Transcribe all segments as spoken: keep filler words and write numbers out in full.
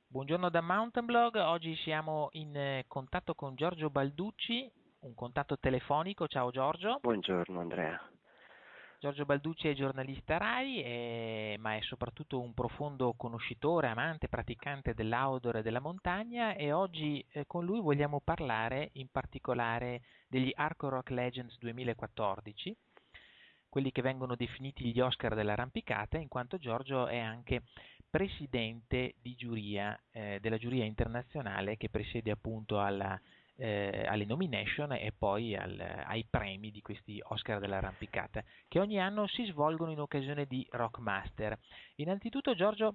Buongiorno da Mountain Blog, oggi siamo in eh, contatto con Giorgio Balducci, un contatto telefonico. Ciao Giorgio. Buongiorno Andrea. Giorgio Balducci è giornalista RAI, eh, ma è soprattutto un profondo conoscitore, amante, praticante dell'outdoor e della montagna e oggi eh, con lui vogliamo parlare in particolare degli Arco Rock Legends duemilaquattordici, quelli che vengono definiti gli Oscar dell'arrampicata, in quanto Giorgio è anche presidente di giuria, eh, della giuria internazionale che presiede appunto alla, eh, alle nomination e poi al, ai premi di questi Oscar dell'arrampicata, che ogni anno si svolgono in occasione di Rockmaster. Innanzitutto, Giorgio,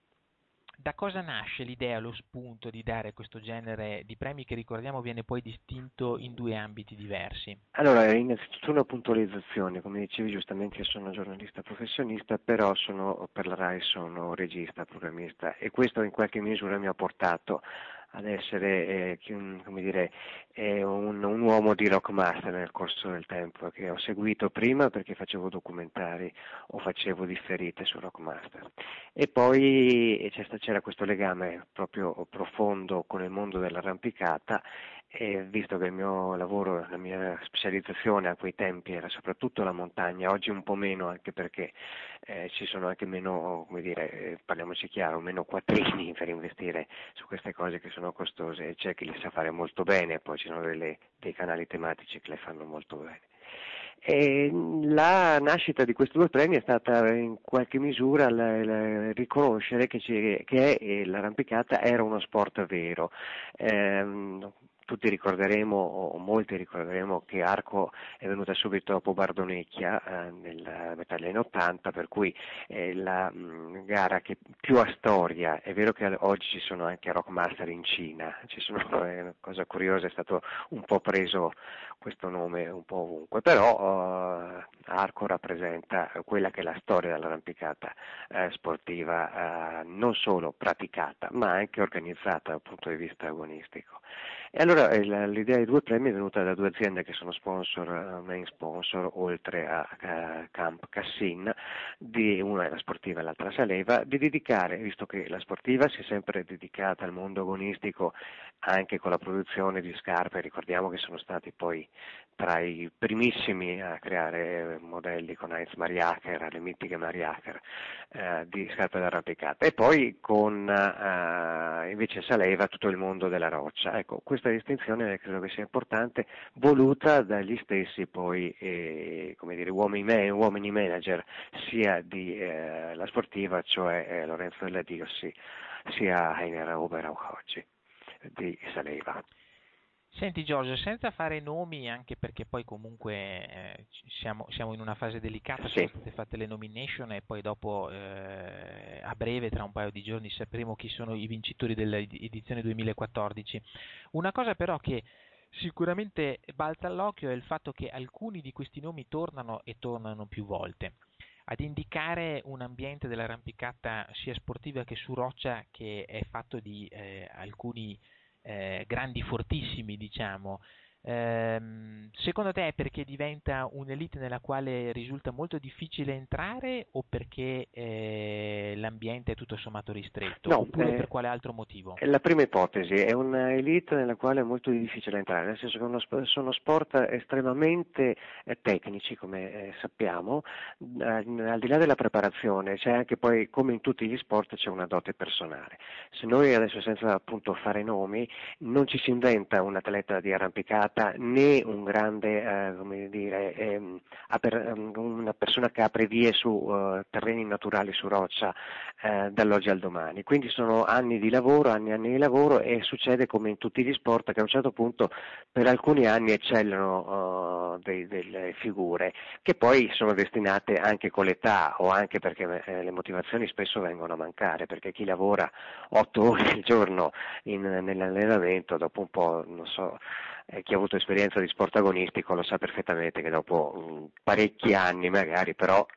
da cosa nasce l'idea, lo spunto di dare questo genere di premi che ricordiamo viene poi distinto in due ambiti diversi? Allora, innanzitutto una puntualizzazione, come dicevi giustamente io sono giornalista professionista, però sono, per la RAI sono regista, programmista e questo in qualche misura mi ha portato ad essere eh, chi- un, come dire, eh, un, un uomo di Rockmaster nel corso del tempo, che ho seguito prima perché facevo documentari o facevo differite su Rockmaster. E poi eh, c'è sta- c'era questo legame proprio profondo con il mondo dell'arrampicata e visto che il mio lavoro, la mia specializzazione a quei tempi era soprattutto la montagna, oggi un po' meno anche perché eh, ci sono anche meno, come dire, eh, parliamoci chiaro, meno quattrini per investire su queste cose che sono costose, e c'è chi le sa fare molto bene, poi ci sono delle- dei canali tematici che le fanno molto bene. E la nascita di questi due premi è stata in qualche misura la- la- riconoscere che, ci- che eh, l'arrampicata era uno sport vero. Ehm, tutti ricorderemo, o molti ricorderemo, che Arco è venuta subito dopo Bardonecchia eh, nella metà degli anni ottanta, per cui è la mh, gara che più ha storia. È vero che oggi ci sono anche Rockmaster in Cina, ci sono, è una cosa curiosa, è stato un po' preso questo nome un po' ovunque, però eh, Arco rappresenta quella che è la storia dell'arrampicata eh, sportiva, eh, non solo praticata, ma anche organizzata dal punto di vista agonistico. E allora eh, la- l'idea dei due premi è venuta da due aziende che sono sponsor, eh, main sponsor, oltre a eh, Camp Cassin, di, una è la sportiva e l'altra Saleva, di dedicare, visto che la sportiva si è sempre dedicata al mondo agonistico anche con la produzione di scarpe, ricordiamo che sono stati poi tra i primissimi a creare modelli con Heinz Mariacher, le mitiche Mariacher, eh, di scarpe d'arrampicata, e poi con eh, invece Saleva tutto il mondo della roccia. Ecco, questa distinzione credo che sia importante, voluta dagli stessi poi eh, come dire, uomini, uomini manager sia di eh, la sportiva, cioè eh, Lorenzo Della Diossi, sia Heiner Oberauch oggi di Saleva. Senti Giorgio, senza fare nomi, anche perché poi comunque eh, ci- siamo, siamo in una fase delicata, sono Sì. state fatte le nomination e poi dopo eh, a breve, tra un paio di giorni, sapremo chi sono i vincitori dell'edizione duemilaquattordici. Una cosa però che sicuramente balza all'occhio è il fatto che alcuni di questi nomi tornano e tornano più volte ad indicare un ambiente dell'arrampicata sia sportiva che su roccia che è fatto di eh, alcuni eh, grandi fortissimi, diciamo. Ehm, secondo te è perché diventa un'elite nella quale risulta molto difficile entrare o perché eh, l'ambiente è tutto sommato ristretto No, oppure per eh, quale altro motivo? la prima ipotesi è una elite nella quale è molto difficile entrare, nel senso che uno sp- sono sport estremamente eh, tecnici, come eh, sappiamo, eh, al di là della preparazione, c'è anche poi, come in tutti gli sport, c'è una dote personale. Se noi adesso, senza appunto fare nomi, non ci si inventa un atleta di arrampicata né un grande, eh, come dire, ehm, aper- una persona che apre vie su eh, terreni naturali, su roccia, eh, dall'oggi al domani. Quindi sono anni di lavoro, anni e anni di lavoro, e succede come in tutti gli sport che a un certo punto per alcuni anni eccellano uh, dei- delle figure che poi sono destinate anche con l'età o anche perché eh, le motivazioni spesso vengono a mancare, perché chi lavora otto ore al giorno in, nell'allenamento dopo un po', non so, eh, chi ha avuto esperienza di sport agonistico lo sa perfettamente che dopo mh, parecchi anni magari però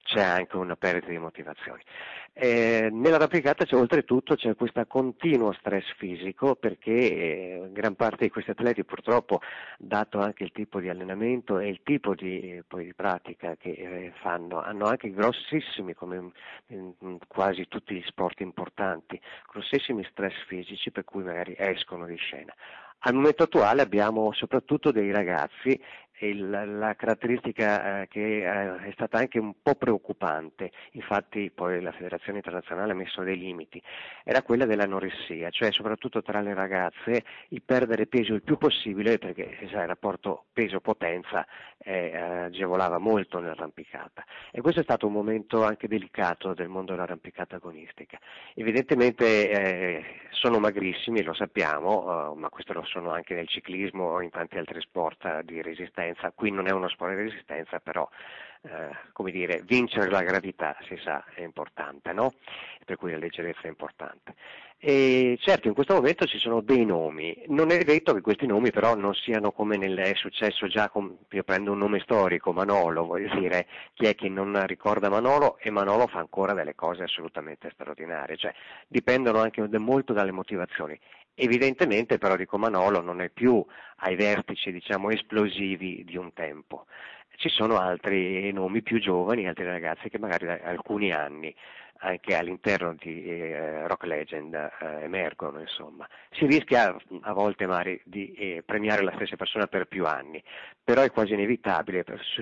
c'è anche una perdita di motivazioni. Eh, nell'arrampicata c'è oltretutto c'è questo continuo stress fisico perché eh, gran parte di questi atleti purtroppo, dato anche il tipo di allenamento e il tipo di, eh, poi di pratica che eh, fanno, hanno anche grossissimi, come in, in quasi tutti gli sport importanti, grossissimi stress fisici per cui magari escono di scena. Al momento attuale abbiamo soprattutto dei ragazzi e il, la caratteristica eh, che eh, è stata anche un po' preoccupante, infatti poi la Federazione Internazionale ha messo dei limiti, era quella dell'anoressia, cioè soprattutto tra le ragazze il perdere peso il più possibile perché sai, il rapporto peso-potenza eh, agevolava molto nell'arrampicata e questo è stato un momento anche delicato del mondo dell'arrampicata agonistica. Evidentemente eh, sono magrissimi, lo sappiamo, eh, ma questo lo sono anche nel ciclismo o in tanti altri sport di resistenza. Qui non è uno sport di resistenza, però eh, come dire, vincere la gravità si sa è importante, no? Per cui la leggerezza è importante. E certo in questo momento ci sono dei nomi, non è detto che questi nomi però non siano come nel, è successo già, con, io prendo un nome storico, Manolo, voglio dire, chi è che non ricorda Manolo e Manolo fa ancora delle cose assolutamente straordinarie, cioè dipendono anche molto dalle motivazioni. Evidentemente però dico Manolo non è più ai vertici diciamo esplosivi di un tempo. Ci sono altri nomi più giovani, altri ragazzi che magari da alcuni anni anche all'interno di eh, Rock Legend eh, emergono, insomma. Si rischia a volte magari di eh, premiare la stessa persona per più anni, però è quasi inevitabile,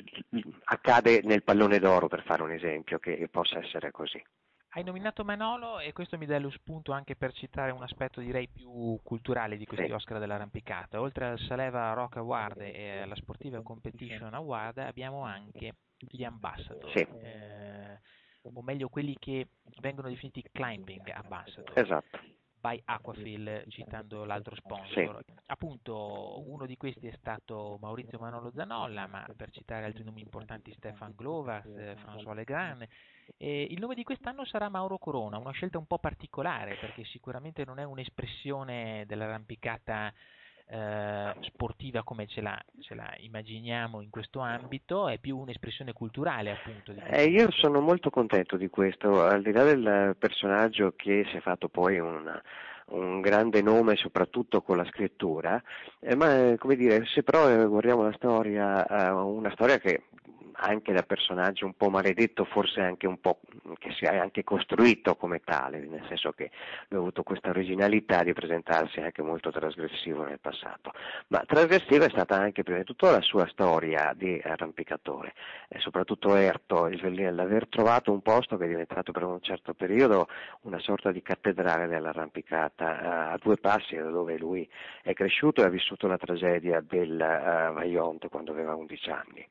accade nel pallone d'oro per fare un esempio che possa essere così. Hai nominato Manolo e questo mi dà lo spunto anche per citare un aspetto direi più culturale di questi Sì. Oscar dell'arrampicata. Oltre al Saleva Rock Award e alla Sportiva Competition Award abbiamo anche gli ambassador, Sì. eh, o meglio quelli che vengono definiti climbing ambassador. Esatto. By Aquafil, citando l'altro sponsor. Sì. Appunto, uno di questi è stato Maurizio Manolo Zanolla, ma per citare altri nomi importanti Stefan Glovas, eh, François Legrand. E il nome di quest'anno sarà Mauro Corona, una scelta un po' particolare perché sicuramente non è un'espressione dell'arrampicata eh, sportiva come ce la, ce la immaginiamo in questo ambito, è più un'espressione culturale appunto di questo Eh, io mondo. sono molto contento di questo, al di là del personaggio che si è fatto poi una, un grande nome soprattutto con la scrittura, eh, ma eh, come dire, se però eh, guardiamo la storia, eh, una storia che anche da personaggio un po' maledetto, forse anche un po' che si è anche costruito come tale, nel senso che lui ha avuto questa originalità di presentarsi anche molto trasgressivo nel passato, ma trasgressiva è stata anche prima di tutto la sua storia di arrampicatore, e soprattutto Erto, il, l'aver trovato un posto che è diventato per un certo periodo una sorta di cattedrale dell'arrampicata a due passi da dove lui è cresciuto e ha vissuto la tragedia del uh, Vajont quando aveva undici anni.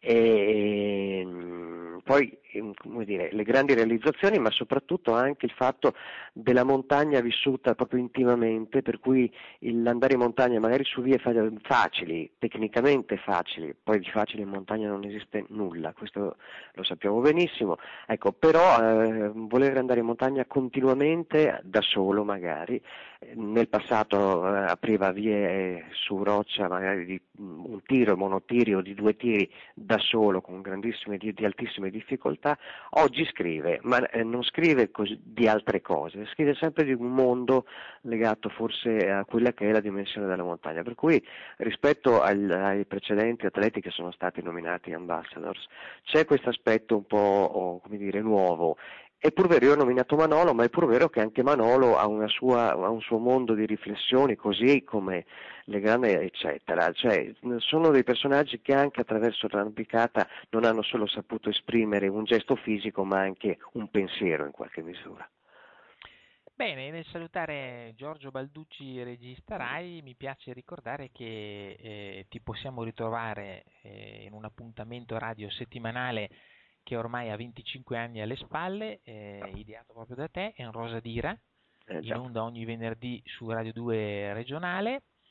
E poi come dire, le grandi realizzazioni, ma soprattutto anche il fatto della montagna vissuta proprio intimamente, per cui l'andare in montagna magari su vie facili, tecnicamente facili, poi di facile in montagna non esiste nulla, questo lo sappiamo benissimo, ecco, però eh, voler andare in montagna continuamente, da solo magari, nel passato eh, apriva vie su roccia magari di un tiro, monotiri o di due tiri da solo con grandissime di, di altissime difficoltà, oggi scrive, ma eh, non scrive così, di altre cose, scrive sempre di un mondo legato forse a quella che è la dimensione della montagna, per cui rispetto al, ai precedenti atleti che sono stati nominati ambassadors c'è questo aspetto un po' oh, come dire nuovo. È pur vero, io ho nominato Manolo, ma è pur vero che anche Manolo ha, una sua, ha un suo mondo di riflessioni, così come Legrand, eccetera. Cioè, sono dei personaggi che anche attraverso l'arrampicata non hanno solo saputo esprimere un gesto fisico, ma anche un pensiero in qualche misura. Bene, nel salutare Giorgio Balducci, regista Rai, mi piace ricordare che eh, ti possiamo ritrovare eh, in un appuntamento radio settimanale che ormai ha venticinque anni alle spalle, eh, ideato proprio da te, è un Rosa d'Ira, Eh, in onda ogni venerdì su Radio due regionale,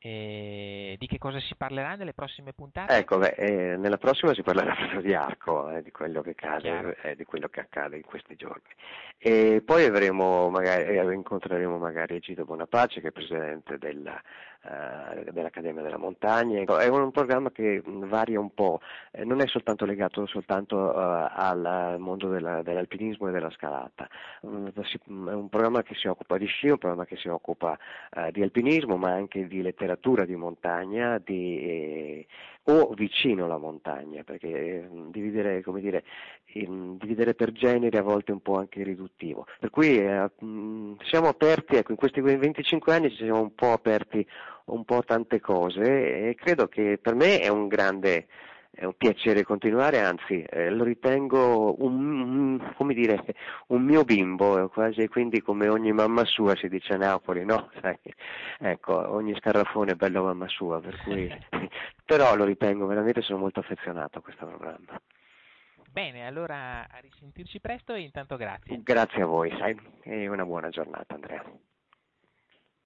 E di che cosa si parlerà nelle prossime puntate? Ecco, beh, eh, nella prossima si parlerà proprio di Arco, eh, di quello che Chiaro. accade, eh, di quello che accade in questi giorni. E poi avremo magari, eh, incontreremo magari Egidio Bonapace, che è presidente della, eh, dell'Accademia della Montagna. Ecco, è un programma che mh, varia un po', eh, non è soltanto legato soltanto eh, al mondo della- dell'alpinismo e della scalata. Mm, si- mm, È un programma che si occupa di sci, un programma che si occupa eh, di alpinismo, ma anche di letteratura di montagna, di, eh, o vicino alla montagna, perché eh, dividere, come dire, in- dividere per generi a volte è un po' anche riduttivo. Per cui eh, mh, siamo aperti, ecco, in questi venticinque anni ci siamo un po' aperti un po' a tante cose e credo che per me è un grande è un piacere continuare, anzi eh, lo ritengo un, un- come dire, un mio bimbo, quasi, quindi come ogni mamma sua si dice a Napoli, no? Sai? Ecco, ogni scarafone è bello mamma sua, per cui però lo ritengo veramente, sono molto affezionato a questo programma. Bene, allora a risentirci presto e intanto grazie. Grazie a voi, sai, e una buona giornata, Andrea.